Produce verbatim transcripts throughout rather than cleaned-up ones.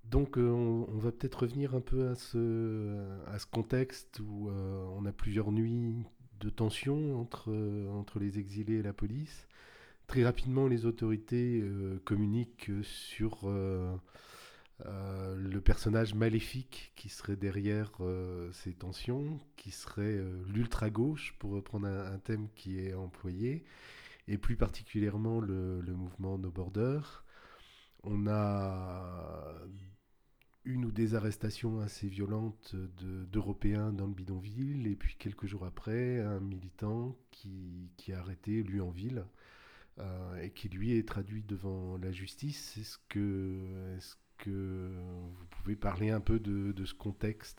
Donc euh, on, on va peut-être revenir un peu à ce, à ce contexte où euh, on a plusieurs nuits de tension entre, euh, entre les exilés et la police. Très rapidement, les autorités euh, communiquent sur euh, euh, le personnage maléfique qui serait derrière euh, ces tensions, qui serait euh, l'ultra-gauche, pour reprendre un, un thème qui est employé, et plus particulièrement le, le mouvement No Border. On a une ou des arrestations assez violentes de, d'Européens dans le bidonville, et puis quelques jours après, un militant qui, qui est arrêté, lui en ville, euh, et qui lui est traduit devant la justice. Est-ce que, est-ce que vous pouvez parler un peu de, de ce contexte?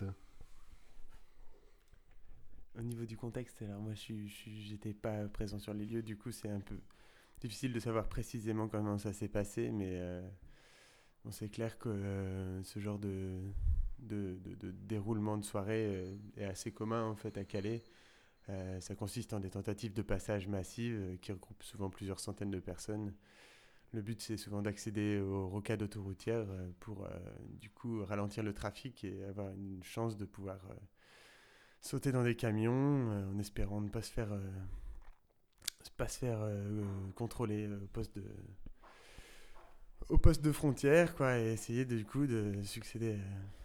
Au niveau du contexte, alors moi je suis, je suis- j'étais pas présent sur les lieux, du coup c'est un peu difficile de savoir précisément comment ça s'est passé, mais euh, bon, c'est clair que euh, ce genre de, de, de- de déroulement de soirée euh, est assez commun en fait à Calais. Euh, ça consiste en des tentatives de passage massives euh, qui regroupent souvent plusieurs centaines de personnes. Le but c'est souvent d'accéder aux rocades autoroutières euh, pour euh, du coup ralentir le trafic et avoir une chance de pouvoir euh, sauter dans des camions euh, en espérant ne pas se faire, euh, pas se faire euh, contrôler au poste de, au poste de frontière, quoi, et essayer de, du coup de succéder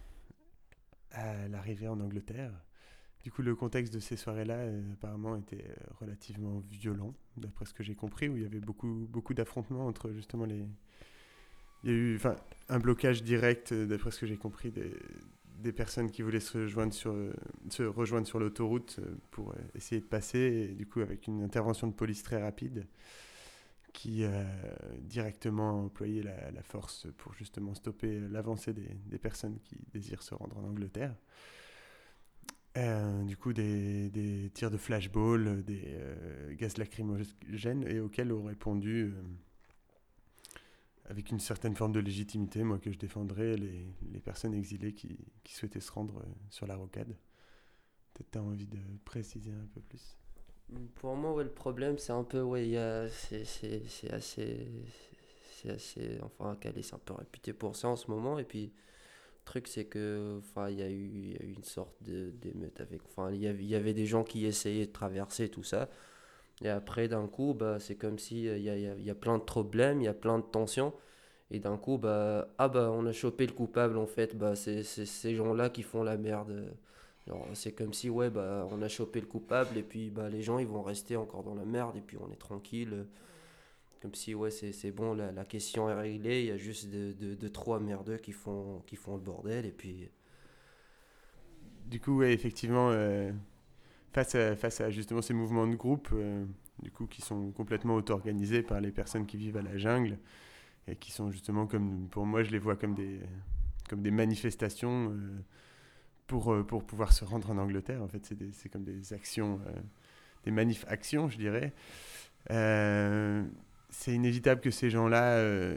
à l'arrivée en Angleterre. Du coup, le contexte de ces soirées-là, euh, apparemment, était euh, relativement violent, d'après ce que j'ai compris, où il y avait beaucoup, beaucoup d'affrontements entre justement les. Il y a eu enfin, un blocage direct, euh, d'après ce que j'ai compris, des, des personnes qui voulaient se rejoindre sur, euh, se rejoindre sur l'autoroute euh, pour euh, essayer de passer, et du coup, avec une intervention de police très rapide qui a directement employé la, la force pour justement stopper l'avancée des, des personnes qui désirent se rendre en Angleterre. Euh, du coup, des, des tirs de flashball, des euh, gaz lacrymogènes, et auxquels ont répondu, euh, avec une certaine forme de légitimité, moi que je défendrais, les, les personnes exilées qui, qui souhaitaient se rendre euh, sur la rocade. Peut-être tu as envie de préciser un peu plus. Pour moi, ouais, le problème, c'est un peu, ouais, il y a, c'est, c'est, c'est assez, c'est assez, enfin, Calais, c'est un peu réputé pour ça en ce moment. Et puis, le truc, c'est que, enfin, il y a eu, il y a eu une sorte de, d'émeute avec, enfin, il y avait, il y avait des gens qui essayaient de traverser tout ça. Et après, d'un coup, bah, c'est comme si euh, il y a, il y a, il y a plein de problèmes, il y a plein de tensions. Et d'un coup, bah, ah bah, on a chopé le coupable, en fait, bah, c'est, c'est ces gens-là qui font la merde. Alors, c'est comme si, ouais, bah, on a chopé le coupable, et puis, bah, les gens, ils vont rester encore dans la merde, et puis on est tranquille. Comme si, ouais, c'est, c'est bon, la, la question est réglée, il y a juste de, de, de trois merdeux qui font, qui font le bordel, et puis... Du coup, ouais, effectivement, euh, face, à, face à justement ces mouvements de groupe, euh, du coup, qui sont complètement auto-organisés par les personnes qui vivent à la jungle, et qui sont justement comme, pour moi, je les vois comme des, comme des manifestations euh, pour, euh, pour pouvoir se rendre en Angleterre. En fait, c'est, des- c'est comme des actions, euh, des manif-actions, je dirais. Euh, c'est inévitable que ces gens-là, euh,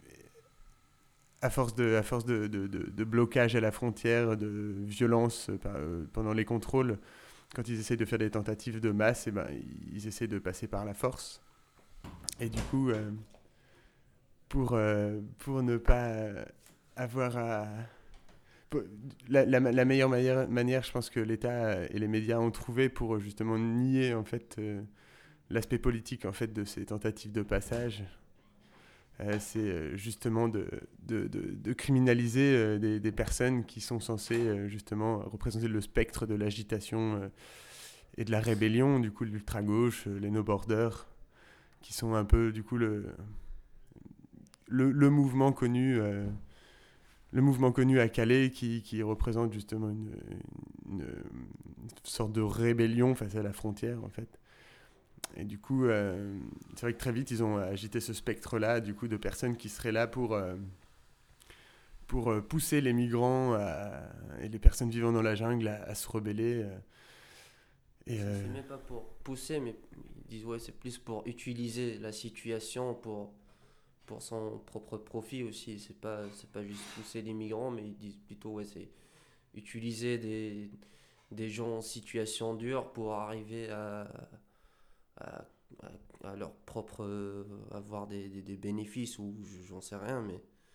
à force de, à force de, de, de, de blocage à la frontière, de violence euh, par- euh, pendant les contrôles, quand ils essaient de faire des tentatives de masse, eh ben, ils essaient de passer par la force. Et du coup, euh, pour, euh, pour ne pas avoir à, la, la, la meilleure manière, manière, je pense que l'État et les médias ont trouvé pour justement nier en fait euh, l'aspect politique en fait de ces tentatives de passage, euh, c'est euh, justement de, de, de, de criminaliser euh, des, des personnes qui sont censées euh, justement représenter le spectre de l'agitation euh, et de la rébellion, du coup l'ultra-gauche, euh, les no-borders, qui sont un peu du coup le, le, le mouvement connu euh, le mouvement connu à Calais qui, qui représente justement une, une, une, sorte de rébellion face à la frontière en fait. Et du coup, euh, c'est vrai que très vite ils ont agité ce spectre-là, du coup, de personnes qui seraient là pour euh, pour euh, pousser les migrants à- et les personnes vivant dans la jungle à, à se rebeller. euh, et C'est, euh, c'est même pas pour pousser, mais ils disent, ouais, c'est plus pour utiliser la situation pour pour son propre profit aussi. C'est pas, c'est pas juste pousser les migrants, mais ils disent plutôt, ouais, c'est utiliser des, des gens en situation dure pour arriver à, à, à- à leur propre. Euh, avoir des, des, des bénéfices, ou j'en sais rien, mais.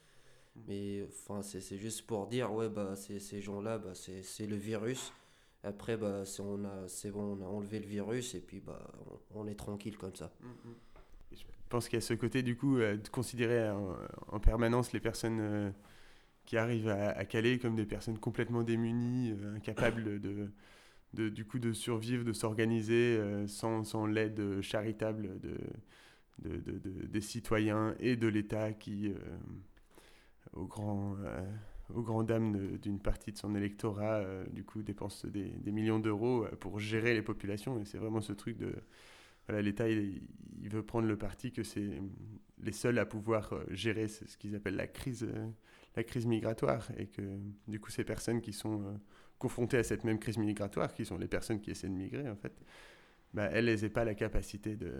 Mais enfin, c'est, c'est juste pour dire, ouais, bah, c'est, ces gens-là, bah, c'est, c'est le virus. Après, bah, c'est, on a, c'est bon, on a enlevé le virus et puis bah, on, on est tranquille comme ça. Je pense qu'il y a ce côté, du coup, euh, de considérer en, en permanence les personnes euh, qui arrivent à, à Calais comme des personnes complètement démunies, euh, incapables de, de, du coup, de survivre, de s'organiser euh, sans, sans l'aide charitable de, de, de, de- des citoyens et de l'État qui, euh, au grand, euh, aux grandes dames de- d'une partie de son électorat, euh, du coup, dépense des, des millions d'euros euh, pour gérer les populations. Et c'est vraiment ce truc de... Voilà, l'État, il, il veut prendre le parti que c'est les seuls à pouvoir euh, gérer ce, ce qu'ils appellent la crise, euh, la crise migratoire. Et que, du coup, ces personnes qui sont euh, confrontées à cette même crise migratoire, qui sont les personnes qui essaient de migrer, en fait, bah, elles n'aient pas la capacité de...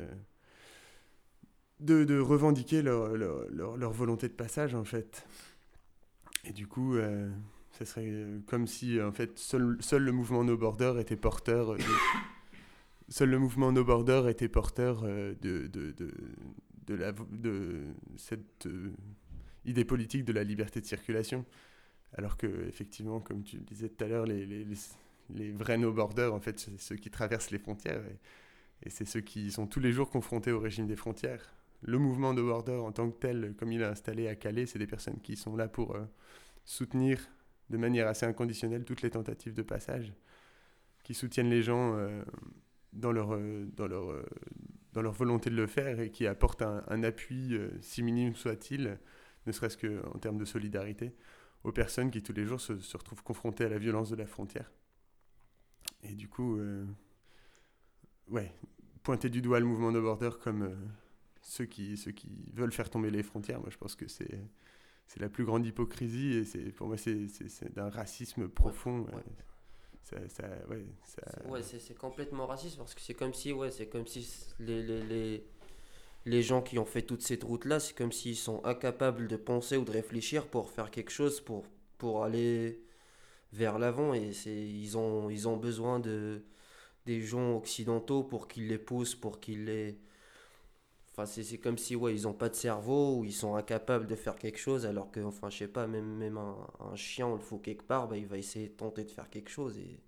De, de revendiquer leur, leur, leur, leur volonté de passage, en fait. Et du coup, euh, ça serait euh, comme si en fait seul, seul le mouvement No Border était porteur de, seul le mouvement No Border était porteur euh, de, de, de, de, la, de cette euh, idée politique de la liberté de circulation. Alors que effectivement, comme tu le disais tout à l'heure, les, les, les, les vrais No Border, en fait, c'est ceux qui traversent les frontières et, et c'est ceux qui sont tous les jours confrontés au régime des frontières. Le mouvement No Border en tant que tel, comme il est installé à Calais, c'est des personnes qui sont là pour euh, soutenir de manière assez inconditionnelle toutes les tentatives de passage, qui soutiennent les gens euh, dans, leur, euh, dans, leur, euh, dans leur volonté de le faire et qui apportent un, un appui, euh, si minime soit-il, ne serait-ce qu'en termes de solidarité, aux personnes qui tous les jours se, se retrouvent confrontées à la violence de la frontière. Et du coup, euh, ouais, pointer du doigt le mouvement No Border comme euh, ceux, qui, ceux qui veulent faire tomber les frontières, moi je pense que c'est... C'est la plus grande hypocrisie et c'est, pour moi c'est, c'est, c'est d'un racisme profond. Ouais, ouais. Ça, ça, ouais, ça... C'est, ouais, c'est, c'est complètement raciste parce que c'est comme si, ouais, c'est comme si les, les, les, les gens qui ont fait toute cette route-là, c'est comme s'ils sont incapables de penser ou de réfléchir pour faire quelque chose, pour, pour aller vers l'avant. Et c'est, ils ont, ils ont besoin de, des gens occidentaux pour qu'ils les poussent, pour qu'ils les... Enfin, c'est, c'est comme si, ouais, ils ont pas de cerveau ou ils sont incapables de faire quelque chose alors que, enfin, je sais pas, même, même un, un chien, on le fout quelque part, bah, il va essayer de tenter de faire quelque chose et...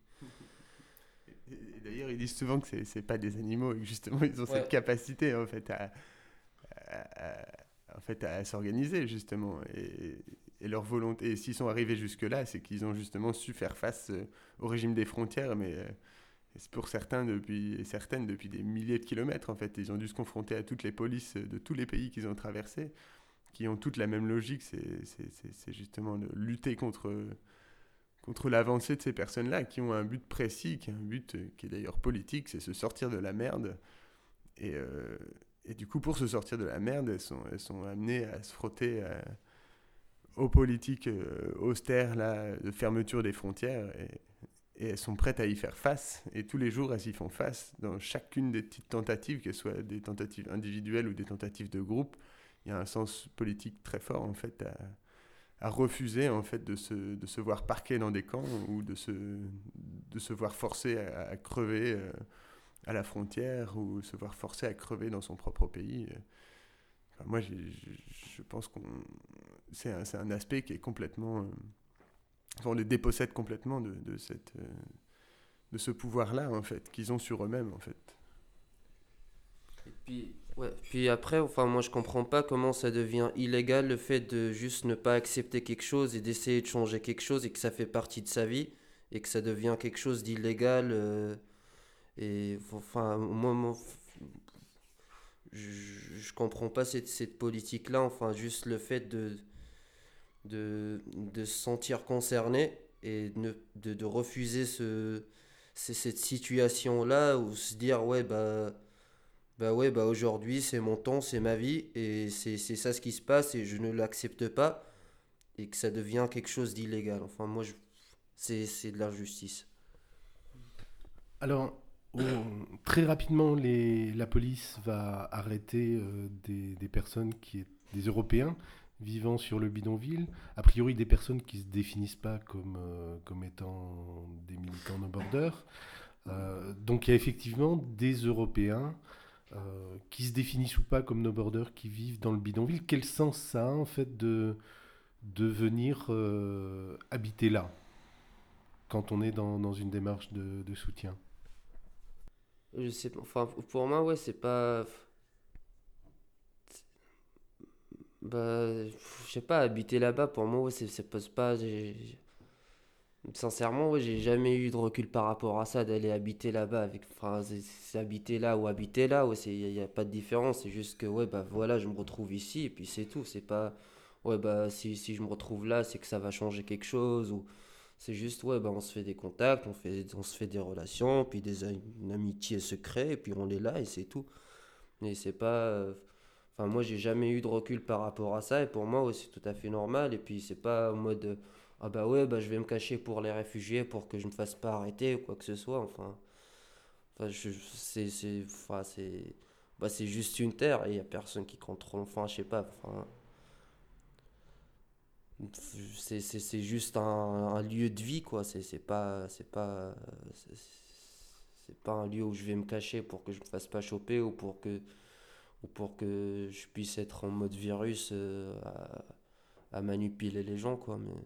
Et d'ailleurs, ils disent souvent que c'est, c'est pas des animaux et que justement ils ont Ouais. cette capacité en fait à, à, à- en fait, à s'organiser justement et, et leur volonté. Et s'ils sont arrivés jusque là, c'est qu'ils ont justement su faire face euh, au régime des frontières, mais euh, c'est pour certains depuis et certaines depuis des milliers de kilomètres en fait. Ils ont dû se confronter à toutes les polices de tous les pays qu'ils ont traversés, qui ont toutes la même logique. C'est, c'est, c'est, c'est justement de lutter contre contre l'avancée de ces personnes-là qui ont un but précis, qui est un but euh, qui est d'ailleurs politique, c'est se sortir de la merde. Et, euh, et du coup, pour se sortir de la merde, elles sont, elles sont amenées à se frotter à- aux politiques euh, austères là, de fermeture des frontières. Et, et elles sont prêtes à y faire face. Et tous les jours, elles y font face. Dans chacune des petites tentatives, qu'elles soient des tentatives individuelles ou des tentatives de groupe, il y a un sens politique très fort en fait à, à refuser en fait de se, de se voir parqué dans des camps ou de se, de se voir forcé à, à crever euh, à la frontière ou se voir forcé à crever dans son propre pays. Enfin, moi, j'ai, je, je pense qu'on c'est un, c'est un aspect qui est complètement... Euh, enfin, on les dépossède complètement de, de, cette, euh, de ce pouvoir-là, en fait, qu'ils ont sur eux-mêmes, en fait. Et puis, ouais. Puis après, enfin, moi je comprends pas comment ça devient illégal le fait de juste ne pas accepter quelque chose et d'essayer de changer quelque chose et que ça fait partie de sa vie et que ça devient quelque chose d'illégal. euh, et enfin, moi, moi, je, je comprends pas cette, cette politique-là. Enfin, juste le fait de, de, de se sentir concerné et de, ne- de, de refuser ce, c'est cette situation-là ou se dire, ouais, bah. Bah ouais, bah aujourd'hui c'est mon temps, c'est ma vie et c'est c'est ça ce qui se passe et je ne l'accepte pas et que ça devient quelque chose d'illégal. Enfin moi je c'est c'est de l'injustice. Alors, on- très rapidement, les- la police va arrêter euh, des, des personnes qui, des Européens vivant sur le bidonville, a priori des personnes qui se définissent pas comme, euh, comme étant des militants no border. Euh, donc il y a effectivement des Européens euh, qui se définissent ou pas comme no border, qui vivent dans le bidonville. Quel sens ça a en fait de, de venir euh, habiter là, quand on est dans, dans une démarche de, de soutien. Je sais pas, enfin, pour moi, ouais, c'est pas. Bah, je sais pas, habiter là-bas, pour moi, ouais, c'est, ça pose pas. j'ai- j'ai- Sincèrement, ouais, j'ai jamais eu de recul par rapport à ça, d'aller habiter là-bas. Avec, enfin, c'est, c'est habiter là ou habiter là, ouais, il n'y a, y a pas de différence. C'est juste que, ouais, bah voilà, je me retrouve ici, et puis c'est tout. C'est pas. Ouais, bah si, si je me retrouve là, c'est que ça va changer quelque chose. Ou c'est juste, ouais, bah on se fait des contacts, on, fait, on se fait des relations, puis des, a- une amitié se crée, et puis on est là, et c'est tout. Mais c'est pas. euh, Enfin, moi, j'ai jamais eu de recul par rapport à ça, et pour moi, ouais, c'est tout à fait normal. Et puis, c'est pas en mode euh, ah bah ouais, bah je vais me cacher pour les réfugiés pour que je me fasse pas arrêter ou quoi que ce soit. Enfin, enfin je, c'est, c'est, enfin, c'est, bah, c'est juste une terre et il y a personne qui contrôle. Enfin, je sais pas. Enfin, c'est, c'est, c'est juste un, un lieu de vie, quoi. C'est, c'est pas, c'est pas, c'est, c'est pas un lieu où je vais me cacher pour que je me fasse pas choper ou pour que ou pour que je puisse être en mode virus euh, à, à manipuler les gens, quoi. Mais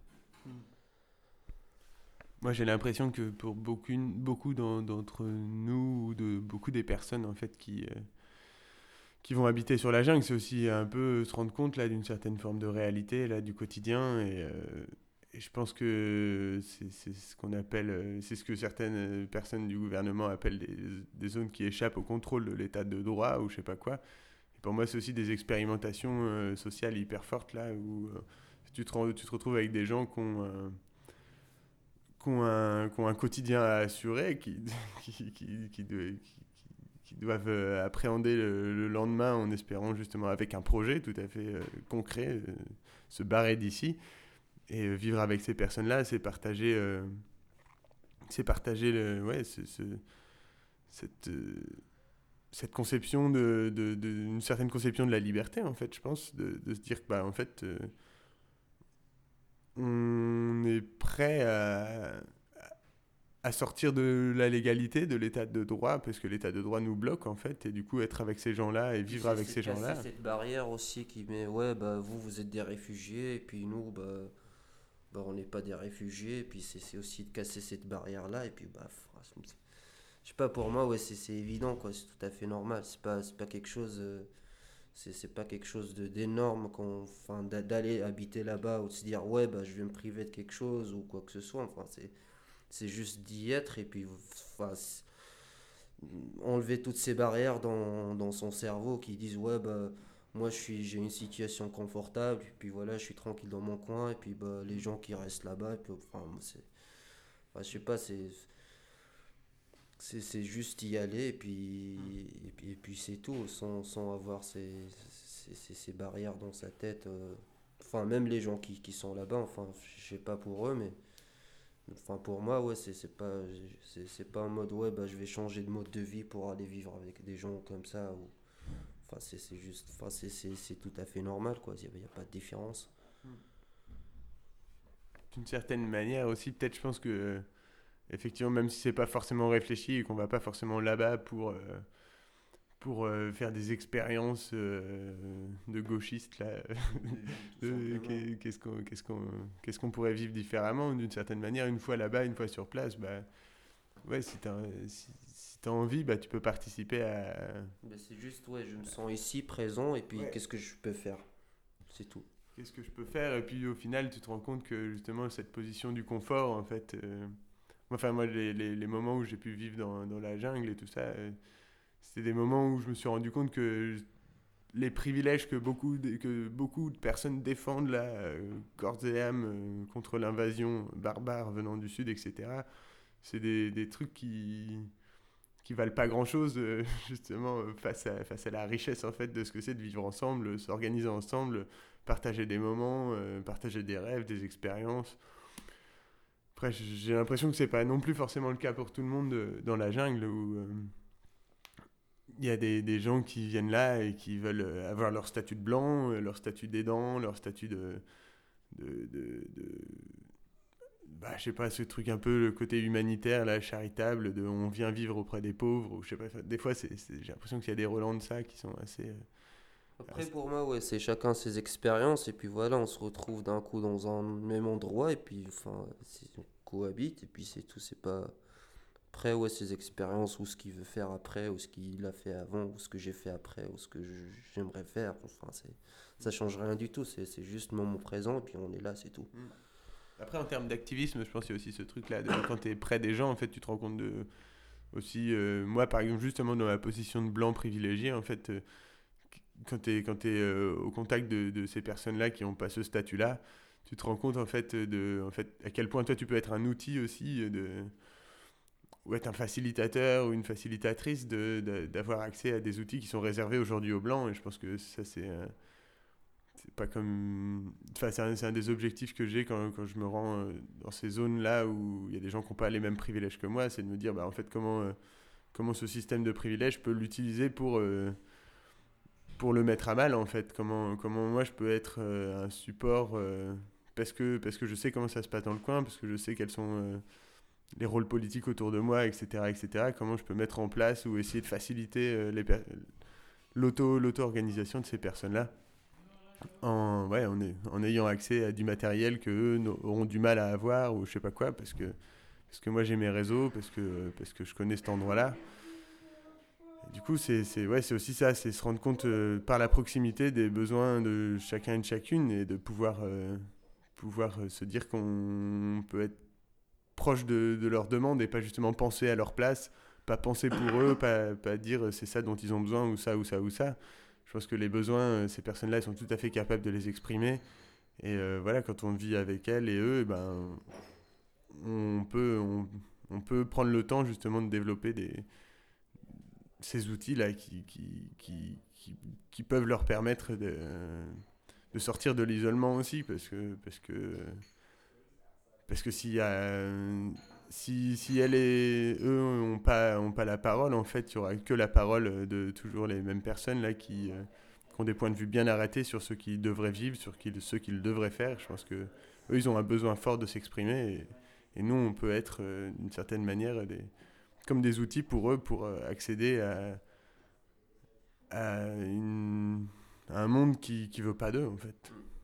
Moi, j'ai l'impression que pour beaucoup, beaucoup d'en- d'entre nous, ou de beaucoup des personnes en fait qui, euh, qui vont habiter sur la jungle, c'est aussi un peu se rendre compte là d'une certaine forme de réalité là du quotidien. Et, euh, et je pense que c'est c'est ce qu'on appelle, euh, c'est ce que certaines personnes du gouvernement appellent des, des zones qui échappent au contrôle de l'état de droit ou je sais pas quoi. Et pour moi, c'est aussi des expérimentations euh, sociales hyper fortes là où euh, tu te, rends- tu te retrouves avec des gens qui ont euh, qui ont un, qui ont un quotidien à assurer, qui, qui, qui, qui, de- qui- qui doivent euh, appréhender le, le lendemain en espérant justement avec un projet tout à fait euh, concret, euh, se barrer d'ici. Et euh, vivre avec ces personnes-là, c'est partager, euh, c'est partager le, ouais, ce- ce- cette, euh, cette conception de, de, de- une certaine conception de la liberté, en fait, je pense, de, de se dire que, bah, en fait, euh, on est prêt à, à sortir de la légalité, de l'état de droit, parce que l'état de droit nous bloque en fait, et du coup être avec ces gens-là et puis vivre c'est, avec c'est de ces casser gens-là. cette barrière aussi qui met ouais bah vous vous êtes des réfugiés et puis nous bah, bah on n'est pas des réfugiés et puis c'est, c'est aussi de casser cette barrière là et puis bah fra- je sais pas pour moi ouais c'est, c'est évident quoi, c'est tout à fait normal, c'est pas c'est pas quelque chose euh, c'est, c'est pas quelque chose de, d'énorme qu'on, enfin, d'a- d'aller habiter là-bas ou de se dire ouais bah je vais me priver de quelque chose ou quoi que ce soit, enfin c'est c'est juste d'y être et puis enfin, enlever toutes ces barrières dans, dans son cerveau qui disent ouais bah moi je suis j'ai une situation confortable et puis voilà je suis tranquille dans mon coin et puis bah les gens qui restent là-bas et puis enfin c'est enfin, je sais pas c'est c'est c'est juste y aller et puis et puis, et puis c'est tout sans, sans avoir ces, ces, ces, ces barrières dans sa tête euh. Enfin même les gens qui, qui sont là-bas enfin je sais pas pour eux mais enfin, pour moi, ouais, c'est c'est pas, c'est c'est pas en mode, ouais, bah, je vais changer de mode de vie pour aller vivre avec des gens comme ça. Ou, enfin, c'est c'est juste, enfin, c'est c'est- c'est tout à fait normal, quoi. Il n'y a, y a pas de différence. D'une certaine manière aussi, peut-être je pense que euh, effectivement, même si c'est pas forcément réfléchi et qu'on va pas forcément là-bas pour euh, pour euh, faire des expériences euh, de gauchistes là, Tout de- simplement. qu'est- qu'est-ce qu'on qu'est-ce qu'on qu'est-ce qu'on pourrait vivre différemment d'une certaine manière, une fois là-bas, une fois sur place, bah ouais, si t'as si, si t'as envie, bah tu peux participer à. Ben, c'est juste, ouais, je me sens ici, présent, et puis Ouais. qu'est-ce que je peux faire? C'est tout. Qu'est-ce que je peux faire? Et puis au final, tu te rends compte que justement, cette position du confort, en fait. euh, Enfin, moi, les, les, les moments où j'ai pu vivre dans, dans la jungle et tout ça, euh, c'était des moments où je me suis rendu compte que les privilèges que beaucoup de, que beaucoup de personnes défendent là, euh, corps et âme, euh, contre l'invasion barbare venant du Sud, et cetera, c'est des, des trucs qui qui valent pas grand chose justement euh, face à, face à la richesse en fait de ce que c'est de vivre ensemble, s'organiser ensemble, partager des moments, euh, partager des rêves, des expériences. Après, j'ai l'impression que c'est pas non plus forcément le cas pour tout le monde euh, dans la jungle où euh, il y a des, des gens qui viennent là et qui veulent euh, avoir leur statut de blanc, euh, leur statut d'aidant, leur statut de, de, de, de bah, je sais pas, ce truc un peu le côté humanitaire, là, charitable, de on vient vivre auprès des pauvres, ou je sais pas, des fois, c'est, c'est, j'ai l'impression qu'il y a des relents de ça qui sont assez, euh, Après, pour moi, ouais, c'est chacun ses expériences, et puis voilà, on se retrouve d'un coup dans un même endroit, et puis, enfin, c'est- on cohabite, et puis c'est tout, c'est pas. Après, ouais, ses expériences, ou ce qu'il veut faire après, ou ce qu'il a fait avant, ou ce que j'ai fait après, ou ce que je- j'aimerais faire, enfin, c'est, ça change rien du tout, c'est c'est juste le moment présent, et puis on est là, c'est tout. Mm. Après, en termes d'activisme, je pense qu'il y a aussi ce truc-là. de- Quand tu es près des gens, en fait, tu te rends compte de. Aussi, euh, moi, par exemple, justement, dans ma position de blanc privilégié, en fait, euh, quand tu es, quand t'es, euh, au contact de, de ces personnes-là qui n'ont pas ce statut-là, tu te rends compte, en fait, de, en fait, à quel point toi, tu peux être un outil aussi euh, de ou être un facilitateur ou une facilitatrice de, de- d'avoir accès à des outils qui sont réservés aujourd'hui aux blancs. Et je pense que ça, c'est, euh, c'est pas comme. Enfin, c'est un, c'est un des objectifs que j'ai quand, quand je me rends euh, dans ces zones-là où il y a des gens qui n'ont pas les mêmes privilèges que moi. C'est de me dire, bah, en fait, comment, euh, comment ce système de privilèges peut l'utiliser pour, euh, pour le mettre à mal, en fait. Comment, comment moi, je peux être euh, un support. euh, parce que, parce que je sais comment ça se passe dans le coin, parce que je sais quels sont euh, les rôles politiques autour de moi, et cetera, et cetera. Comment je peux mettre en place ou essayer de faciliter euh, les per- l'auto, l'auto-organisation de ces personnes-là en, ouais, en, est- en ayant accès à du matériel qu'eux auront du mal à avoir ou je sais pas quoi, parce que, parce que moi j'ai mes réseaux, parce que, parce que je connais cet endroit-là. Et du coup, c'est, c'est, ouais, c'est aussi ça, c'est se rendre compte euh, par la proximité des besoins de chacun et de chacune et de pouvoir, euh, pouvoir euh, se dire qu'on peut être proche de, de leurs demandes et pas justement penser à leur place, pas penser pour eux, pas, pas dire euh, c'est ça dont ils ont besoin ou ça ou ça ou ça. Je pense que les besoins, euh, ces personnes-là, elles sont tout à fait capables de les exprimer. Et euh, voilà, quand on vit avec elles et eux, eh ben, on peut, on, on peut prendre le temps justement de développer des, ces outils-là qui, qui, qui, qui, qui peuvent leur permettre de, de sortir de l'isolement aussi, parce que, parce que Parce que s'il y a, si, si elle et eux n'ont pas, ont pas la parole, en fait, il n'y aura que la parole de toujours les mêmes personnes là qui, euh, qui ont des points de vue bien arrêtés sur ce qu'ils devraient vivre, sur qui, ce qu'ils devraient faire. Je pense que eux, ils ont un besoin fort de s'exprimer et, et nous, on peut être euh, d'une certaine manière des, comme des outils pour eux pour euh, accéder à, à, une, à un monde qui ne veut pas d'eux, en fait.